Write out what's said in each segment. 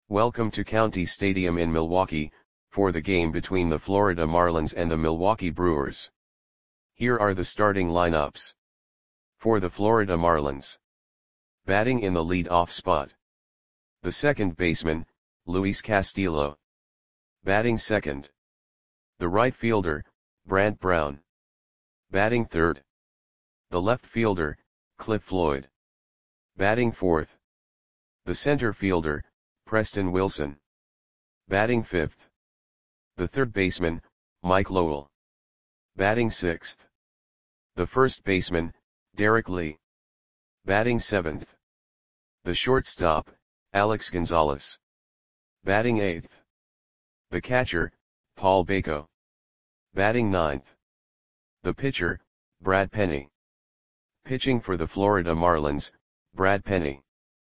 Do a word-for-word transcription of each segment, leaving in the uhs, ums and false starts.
Welcome to County Stadium in Milwaukee, for the game between the Florida Marlins and the Milwaukee Brewers. Here are the starting lineups. For the Florida Marlins. Batting in the lead-off spot. The second baseman, Luis Castillo. Batting second. The right fielder, Brant Brown. Batting third. The left fielder, Cliff Floyd. Batting fourth. The center fielder, Preston Wilson. Batting fifth. The third baseman, Mike Lowell. Batting sixth. The first baseman, Derek Lee. Batting seventh. The shortstop, Alex Gonzalez. Batting eighth. The catcher, Paul Bako. Batting ninth. The pitcher, Brad Penny. Pitching for the Florida Marlins, Brad Penny.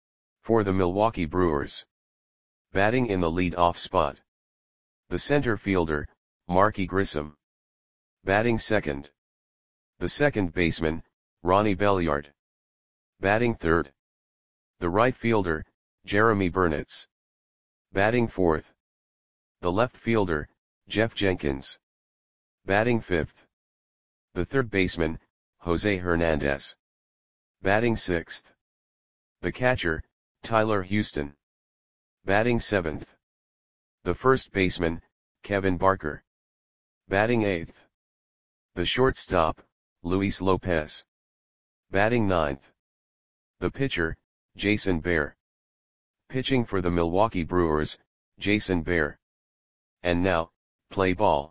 For the Milwaukee Brewers. Batting in the lead-off spot. The center fielder, Marky Grissom. Batting second. The second baseman, Ronnie Belliard. Batting third. The right fielder, Jeremy Burnitz. Batting fourth. The left fielder, Jeff Jenkins. Batting fifth. The third baseman, Jose Hernandez. Batting sixth. The catcher, Tyler Houston. Batting seventh. The first baseman, Kevin Barker. Batting eighth. The shortstop, Luis Lopez. Batting ninth. The pitcher, Jason Bear. Pitching for the Milwaukee Brewers, Jason Bear. And now, play ball.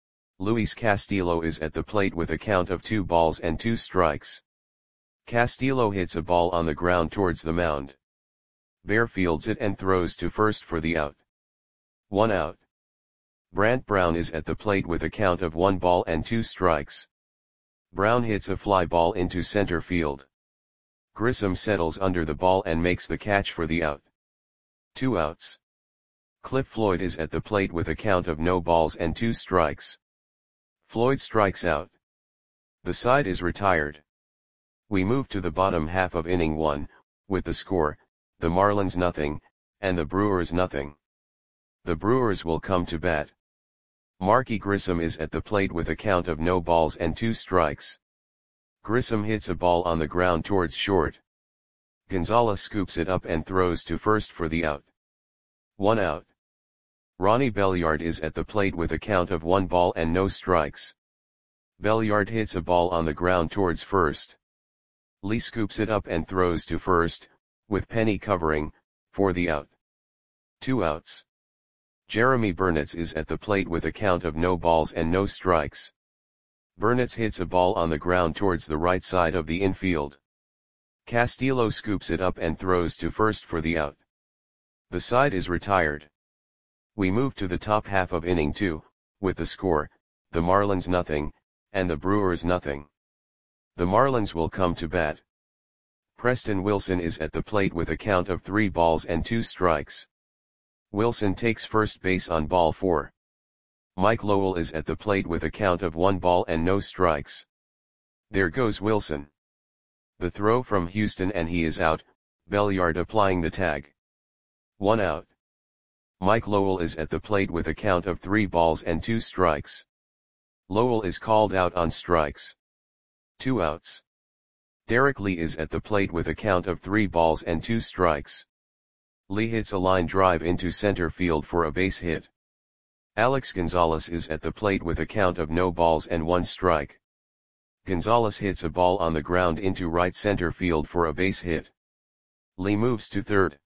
Luis Castillo is at the plate with a count of two balls and two strikes. Castillo hits a ball on the ground towards the mound. Bear fields it and throws to first for the out. One out. Brant Brown is at the plate with a count of one ball and two strikes. Brown hits a fly ball into center field. Grissom settles under the ball and makes the catch for the out. Two outs. Cliff Floyd is at the plate with a count of no balls and two strikes. Floyd strikes out. The side is retired. We move to the bottom half of inning one, with the score, the Marlins nothing, and the Brewers nothing. The Brewers will come to bat. Marky Grissom is at the plate with a count of no balls and two strikes. Grissom hits a ball on the ground towards short. Gonzalez scoops it up and throws to first for the out. One out. Ronnie Belliard is at the plate with a count of one ball and no strikes. Belliard hits a ball on the ground towards first. Lee scoops it up and throws to first, with Penny covering, for the out. Two outs. Jeremy Burnitz is at the plate with a count of no balls and no strikes. Burnitz hits a ball on the ground towards the right side of the infield. Castillo scoops it up and throws to first for the out. The side is retired. We move to the top half of inning two, with the score, the Marlins nothing, and the Brewers nothing. The Marlins will come to bat. Preston Wilson is at the plate with a count of three balls and two strikes. Wilson takes first base on ball four. Mike Lowell is at the plate with a count of one ball and no strikes. There goes Wilson. The throw from Houston and he is out, Belliard applying the tag. One out. Mike Lowell is at the plate with a count of three balls and two strikes. Lowell is called out on strikes. Two outs. Derek Lee is at the plate with a count of three balls and two strikes. Lee hits a line drive into center field for a base hit. Alex Gonzalez is at the plate with a count of no balls and one strike. Gonzalez hits a ball on the ground into right center field for a base hit. Lee moves to third.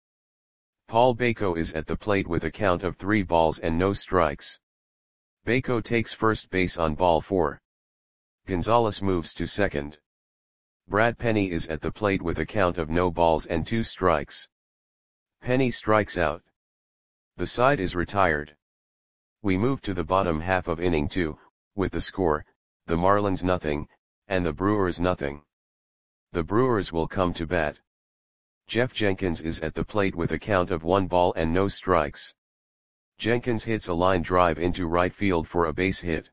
Paul Bako is at the plate with a count of three balls and no strikes. Bako takes first base on ball four. Gonzalez moves to second. Brad Penny is at the plate with a count of no balls and two strikes. Penny strikes out. The side is retired. We move to the bottom half of inning two, with the score, the Marlins nothing, and the Brewers nothing. The Brewers will come to bat. Jeff Jenkins is at the plate with a count of one ball and no strikes. Jenkins hits a line drive into right field for a base hit.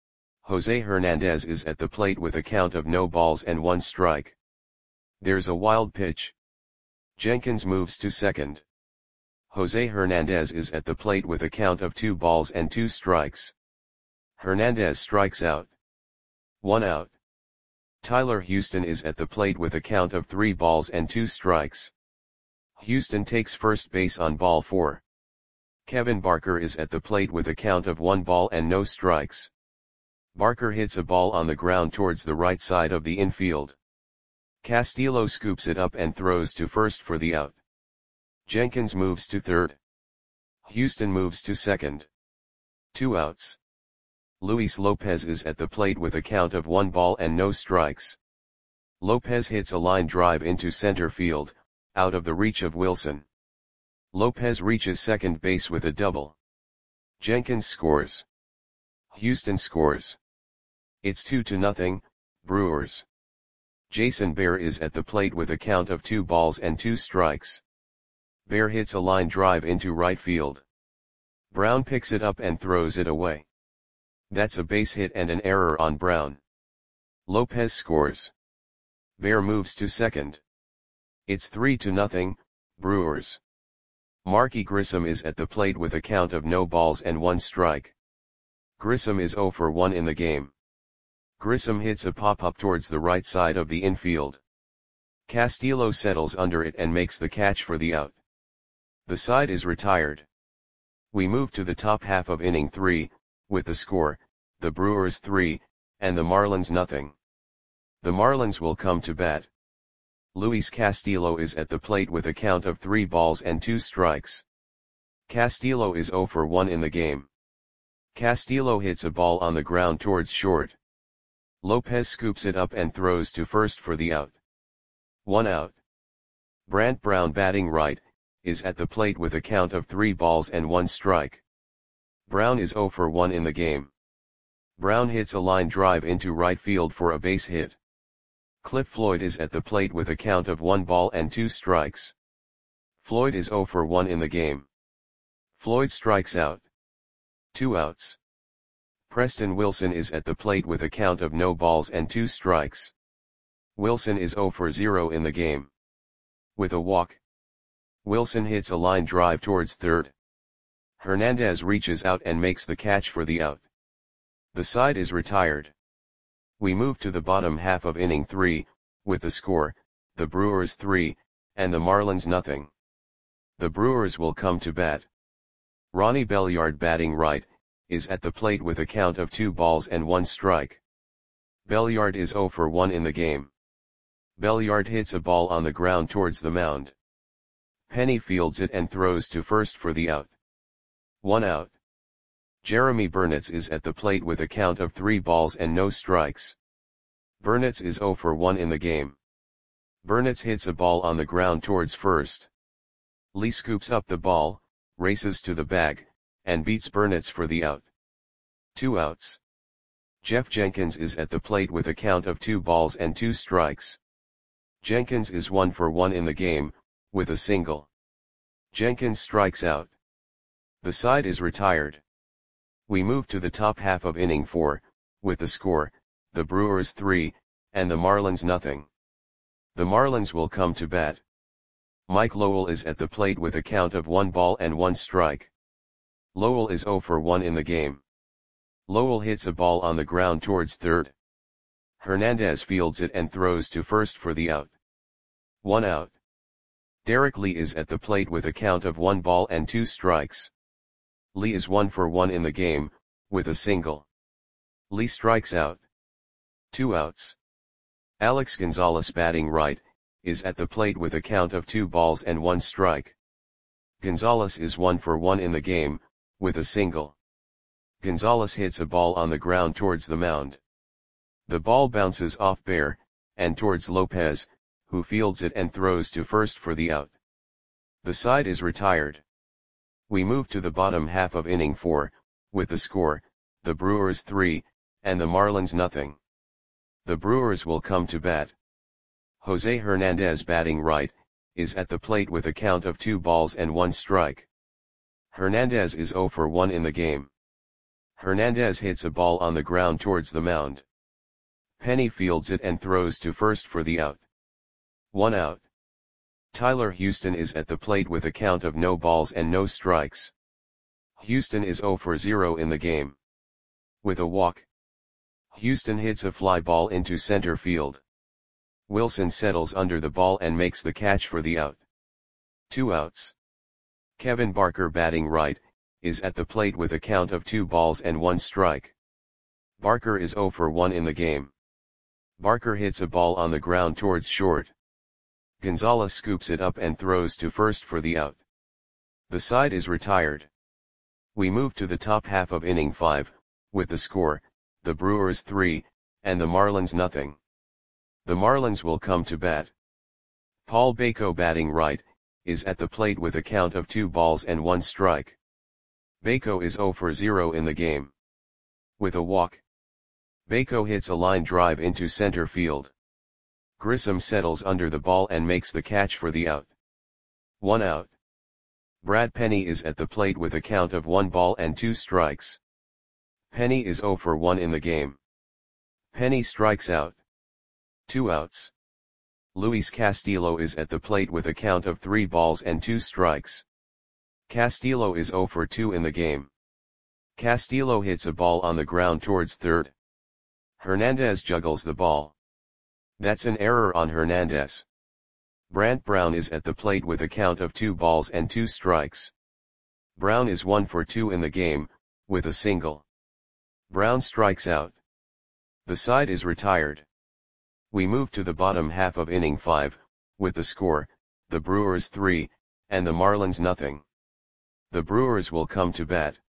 Jose Hernandez is at the plate with a count of no balls and one strike. There's a wild pitch. Jenkins moves to second. Jose Hernandez is at the plate with a count of two balls and two strikes. Hernandez strikes out. One out. Tyler Houston is at the plate with a count of three balls and two strikes. Houston takes first base on ball four. Kevin Barker is at the plate with a count of one ball and no strikes. Barker hits a ball on the ground towards the right side of the infield. Castillo scoops it up and throws to first for the out. Jenkins moves to third. Houston moves to second. Two outs. Luis Lopez is at the plate with a count of one ball and no strikes. Lopez hits a line drive into center field, out of the reach of Wilson. Lopez reaches second base with a double. Jenkins scores. Houston scores. It's two to nothing, Brewers. Jason Bear is at the plate with a count of two balls and two strikes. Bear hits a line drive into right field. Brown picks it up and throws it away. That's a base hit and an error on Brown. Lopez scores. Bear moves to second. It's three to nothing, Brewers. Marky Grissom is at the plate with a count of no balls and one strike. Grissom is zero for one in the game. Grissom hits a pop-up towards the right side of the infield. Castillo settles under it and makes the catch for the out. The side is retired. We move to the top half of inning three, with the score, the Brewers three, and the Marlins nothing. The Marlins will come to bat. Luis Castillo is at the plate with a count of three balls and two strikes. Castillo is zero for one in the game. Castillo hits a ball on the ground towards short. Lopez scoops it up and throws to first for the out. One out. Brant Brown, batting right, is at the plate with a count of three balls and one strike. Brown is zero for one in the game. Brown hits a line drive into right field for a base hit. Cliff Floyd is at the plate with a count of one ball and two strikes. Floyd is zero for one in the game. Floyd strikes out. Two outs. Preston Wilson is at the plate with a count of no balls and two strikes. Wilson is zero for zero in the game. With a walk. Wilson hits a line drive towards third. Hernandez reaches out and makes the catch for the out. The side is retired. We move to the bottom half of inning three, with the score, the Brewers three, and the Marlins nothing. The Brewers will come to bat. Ronnie Belliard, batting right, is at the plate with a count of two balls and one strike. Belliard is zero for one in the game. Belliard hits a ball on the ground towards the mound. Penny fields it and throws to first for the out. One out. Jeremy Burnitz is at the plate with a count of three balls and no strikes. Burnitz is zero for one in the game. Burnitz hits a ball on the ground towards first. Lee scoops up the ball, races to the bag, and beats Burnitz for the out. Two outs. Jeff Jenkins is at the plate with a count of two balls and two strikes. Jenkins is one for one in the game, with a single. Jenkins strikes out. The side is retired. We move to the top half of inning four, with the score, the Brewers three, and the Marlins nothing. The Marlins will come to bat. Mike Lowell is at the plate with a count of one ball and one strike. Lowell is zero for one in the game. Lowell hits a ball on the ground towards third. Hernandez fields it and throws to first for the out. One out. Derek Lee is at the plate with a count of one ball and two strikes. Lee is one for one in the game, with a single. Lee strikes out. Two outs. Alex Gonzalez, batting right, is at the plate with a count of two balls and one strike. Gonzalez is one for one in the game, with a single. Gonzalez hits a ball on the ground towards the mound. The ball bounces off Bear, and towards Lopez, who fields it and throws to first for the out. The side is retired. We move to the bottom half of inning four, with the score, the Brewers three, and the Marlins nothing. The Brewers will come to bat. Jose Hernandez, batting right, is at the plate with a count of two balls and one strike. Hernandez is zero for one in the game. Hernandez hits a ball on the ground towards the mound. Penny fields it and throws to first for the out. One out. Tyler Houston is at the plate with a count of no balls and no strikes. Houston is zero for zero in the game. With a walk, Houston hits a fly ball into center field. Wilson settles under the ball and makes the catch for the out. Two outs. Kevin Barker, batting right, is at the plate with a count of two balls and one strike. Barker is zero for one in the game. Barker hits a ball on the ground towards short. Gonzalez scoops it up and throws to first for the out. The side is retired. We move to the top half of inning five, with the score, the Brewers three, and the Marlins nothing. The Marlins will come to bat. Paul Bako, batting right, is at the plate with a count of two balls and one strike. Bako is zero for zero in the game. With a walk, Bako hits a line drive into center field. Grissom settles under the ball and makes the catch for the out. One out. Brad Penny is at the plate with a count of one ball and two strikes. Penny is zero for one in the game. Penny strikes out. Two outs. Luis Castillo is at the plate with a count of three balls and two strikes. Castillo is zero for two in the game. Castillo hits a ball on the ground towards third. Hernandez juggles the ball. That's an error on Hernandez. Brant Brown is at the plate with a count of two balls and two strikes. Brown is one for two in the game, with a single. Brown strikes out. The side is retired. We move to the bottom half of inning five, with the score, the Brewers three, and the Marlins nothing. The Brewers will come to bat.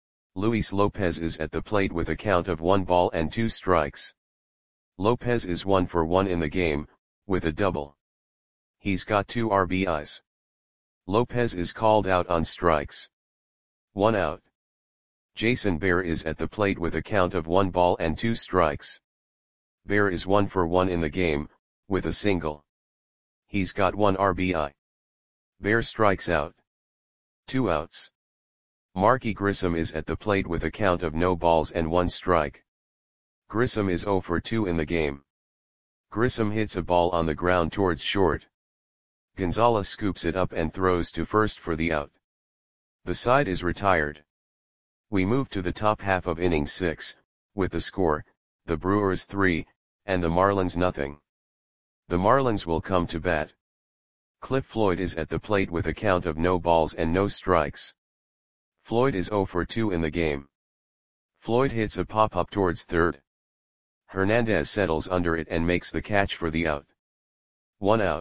Luis Lopez is at the plate with a count of one ball and two strikes. Lopez is one for one in the game, with a double. He's got two R B Is. Lopez is called out on strikes. One out. Jason Bear is at the plate with a count of one ball and two strikes. Bear is one for one in the game, with a single. He's got one R B I. Bear strikes out. Two outs. Marky Grissom is at the plate with a count of no balls and one strike. Grissom is zero for two in the game. Grissom hits a ball on the ground towards short. Gonzalez scoops it up and throws to first for the out. The side is retired. We move to the top half of inning six, with the score, the Brewers three, and the Marlins nothing. The Marlins will come to bat. Cliff Floyd is at the plate with a count of no balls and no strikes. Floyd is zero for two in the game. Floyd hits a pop-up towards third. Hernandez settles under it and makes the catch for the out. One out.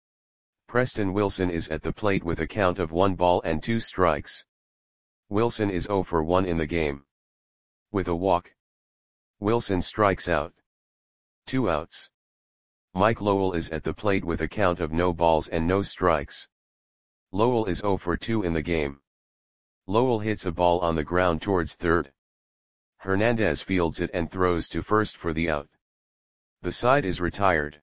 Preston Wilson is at the plate with a count of one ball and two strikes. Wilson is zero for one in the game. With a walk, Wilson strikes out. Two outs. Mike Lowell is at the plate with a count of no balls and no strikes. Lowell is zero for two in the game. Lowell hits a ball on the ground towards third. Hernandez fields it and throws to first for the out. The side is retired.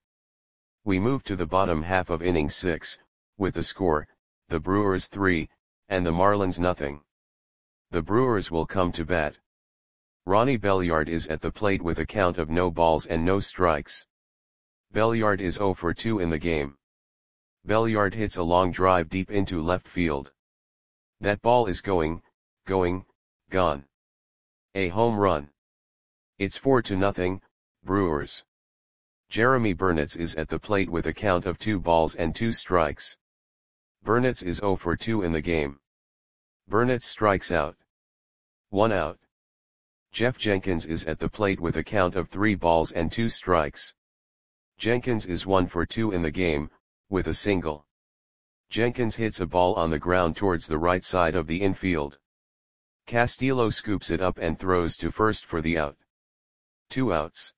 We move to the bottom half of inning six, with the score, the Brewers three, and the Marlins nothing. The Brewers will come to bat. Ronnie Belliard is at the plate with a count of no balls and no strikes. Belliard is zero for two in the game. Belliard hits a long drive deep into left field. That ball is going, going, gone. A home run. It's four to nothing, Brewers. Jeremy Burnitz is at the plate with a count of two balls and two strikes. Burnitz is zero for two in the game. Burnitz strikes out. One out. Jeff Jenkins is at the plate with a count of three balls and two strikes. Jenkins is one for two in the game, with a single. Jenkins hits a ball on the ground towards the right side of the infield. Castillo scoops it up and throws to first for the out. Two outs.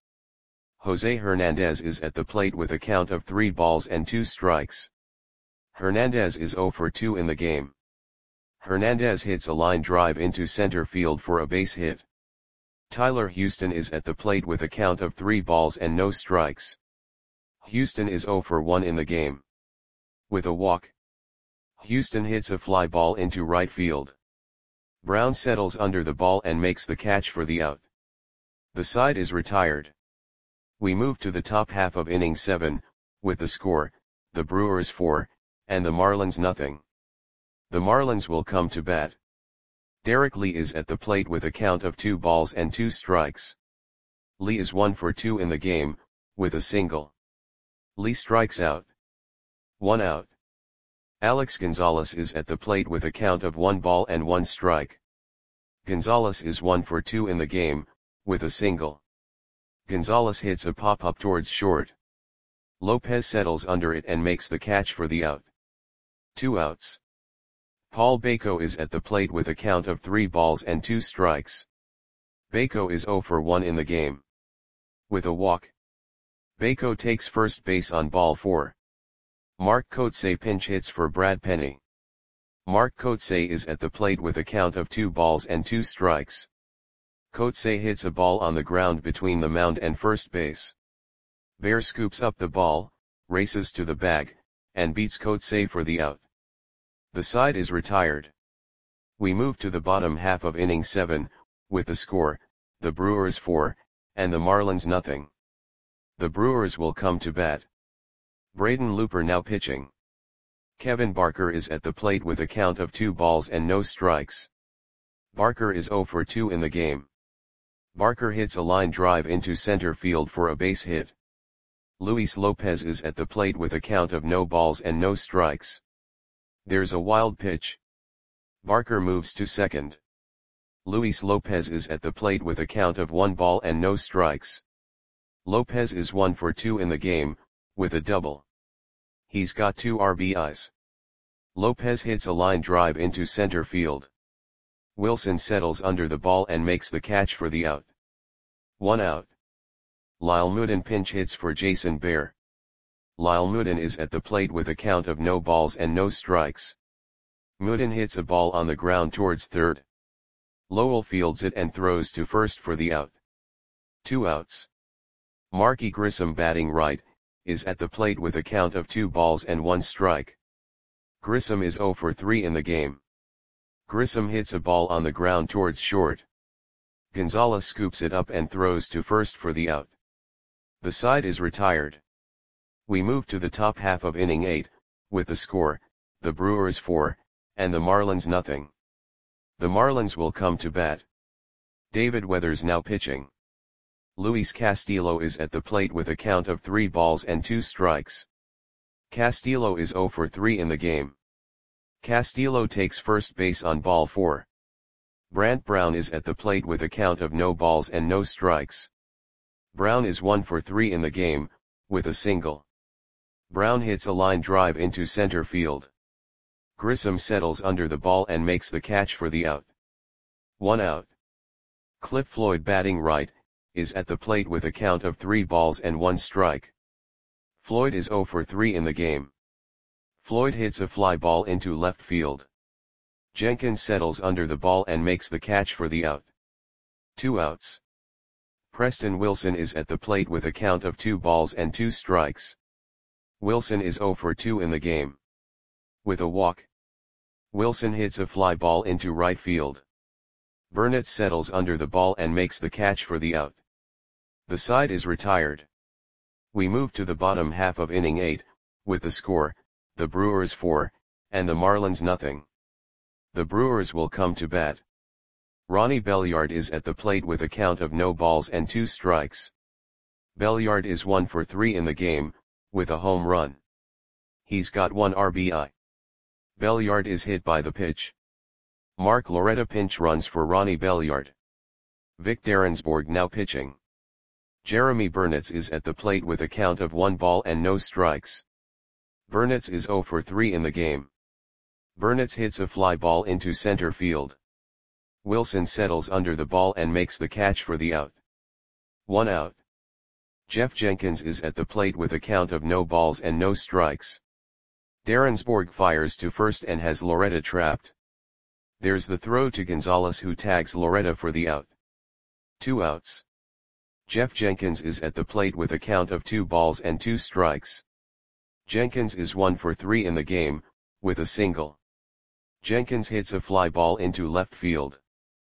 Jose Hernandez is at the plate with a count of three balls and two strikes. Hernandez is zero for two in the game. Hernandez hits a line drive into center field for a base hit. Tyler Houston is at the plate with a count of three balls and no strikes. Houston is zero for one in the game. With a walk, Houston hits a fly ball into right field. Brown settles under the ball and makes the catch for the out. The side is retired. We move to the top half of inning seven, with the score, the Brewers four, and the Marlins nothing. The Marlins will come to bat. Derek Lee is at the plate with a count of two balls and two strikes. Lee is one for two in the game, with a single. Lee strikes out. One out. Alex Gonzalez is at the plate with a count of one ball and one strike. Gonzalez is one for two in the game, with a single. Gonzalez hits a pop-up towards short. Lopez settles under it and makes the catch for the out. Two outs. Paul Bako is at the plate with a count of three balls and two strikes. Bako is zero for one in the game. With a walk. Bako takes first base on ball four. Mark Kotsay pinch hits for Brad Penny. Mark Kotsay is at the plate with a count of two balls and two strikes. Kotsay hits a ball on the ground between the mound and first base. Bear scoops up the ball, races to the bag, and beats Kotsay for the out. The side is retired. We move to the bottom half of inning seven, with the score, the Brewers four, and the Marlins nothing. The Brewers will come to bat. Braden Looper now pitching. Kevin Barker is at the plate with a count of two balls and no strikes. Barker is zero for two in the game. Barker hits a line drive into center field for a base hit. Luis Lopez is at the plate with a count of no balls and no strikes. There's a wild pitch. Barker moves to second. Luis Lopez is at the plate with a count of one ball and no strikes. Lopez is one for two in the game, with a double. He's got two R B Is. Lopez hits a line drive into center field. Wilson settles under the ball and makes the catch for the out. One out. Lyle Mooden pinch hits for Jason Bear. Lyle Mooden is at the plate with a count of no balls and no strikes. Mooden hits a ball on the ground towards third. Lowell fields it and throws to first for the out. Two outs. Marky Grissom batting right, is at the plate with a count of two balls and one strike. Grissom is zero for three in the game. Grissom hits a ball on the ground towards short. Gonzalez scoops it up and throws to first for the out. The side is retired. We move to the top half of inning eight, with the score, the Brewers four, and the Marlins nothing. The Marlins will come to bat. David Weathers now pitching. Luis Castillo is at the plate with a count of three balls and two strikes. Castillo is zero for three in the game. Castillo takes first base on ball four. Brant Brown is at the plate with a count of no balls and no strikes. Brown is one for three in the game, with a single. Brown hits a line drive into center field. Grissom settles under the ball and makes the catch for the out. One out. Cliff Floyd batting right, is at the plate with a count of three balls and one strike. Floyd is zero for three in the game. Floyd hits a fly ball into left field. Jenkins settles under the ball and makes the catch for the out. Two outs. Preston Wilson is at the plate with a count of two balls and two strikes. Wilson is zero for two in the game. With a walk. Wilson hits a fly ball into right field. Burnett settles under the ball and makes the catch for the out. The side is retired. We move to the bottom half of inning eight, with the score, the Brewers four, and the Marlins nothing. The Brewers will come to bat. Ronnie Belliard is at the plate with a count of no balls and two strikes. Belliard is one for three in the game, with a home run. He's got one R B I. Belliard is hit by the pitch. Mark Loretta pinch runs for Ronnie Belliard. Vic Derensborg now pitching. Jeremy Burnitz is at the plate with a count of one ball and no strikes. Burnitz is zero for three in the game. Burnitz hits a fly ball into center field. Wilson settles under the ball and makes the catch for the out. One out. Jeff Jenkins is at the plate with a count of no balls and no strikes. Derensborg fires to first and has Loretta trapped. There's the throw to Gonzalez, who tags Loretta for the out. Two outs. Jeff Jenkins is at the plate with a count of two balls and two strikes. Jenkins is one for three in the game, with a single. Jenkins hits a fly ball into left field.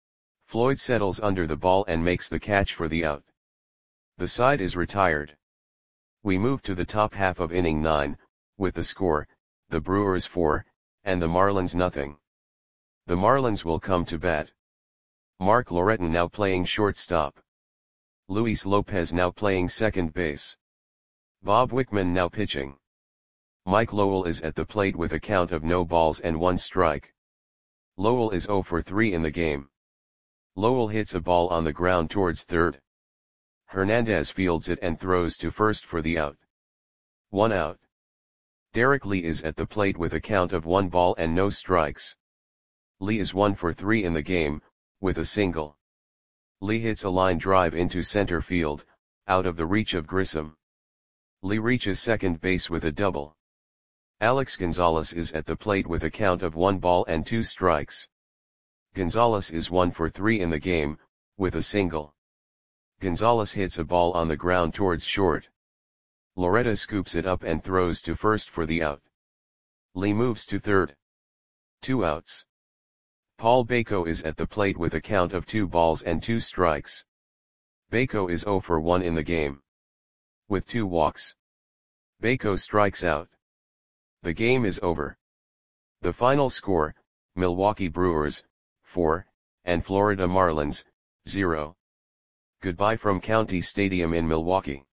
Floyd settles under the ball and makes the catch for the out. The side is retired. We move to the top half of inning nine, with the score, the Brewers four, and the Marlins nothing. The Marlins will come to bat. Mark Loreton now playing shortstop. Luis Lopez now playing second base. Bob Wickman now pitching. Mike Lowell is at the plate with a count of no balls and one strike. Lowell is zero for three in the game. Lowell hits a ball on the ground towards third. Hernandez fields it and throws to first for the out. One out. Derek Lee is at the plate with a count of one ball and no strikes. Lee is one for three in the game, with a single. Lee hits a line drive into center field, out of the reach of Grissom. Lee reaches second base with a double. Alex Gonzalez is at the plate with a count of one ball and two strikes. Gonzalez is one for three in the game, with a single. Gonzalez hits a ball on the ground towards short. Loretta scoops it up and throws to first for the out. Lee moves to third. Two outs. Paul Bako is at the plate with a count of two balls and two strikes. Bako is zero for one in the game. With two walks. Bako strikes out. The game is over. The final score, Milwaukee Brewers, four, and Florida Marlins, zero. Goodbye from County Stadium in Milwaukee.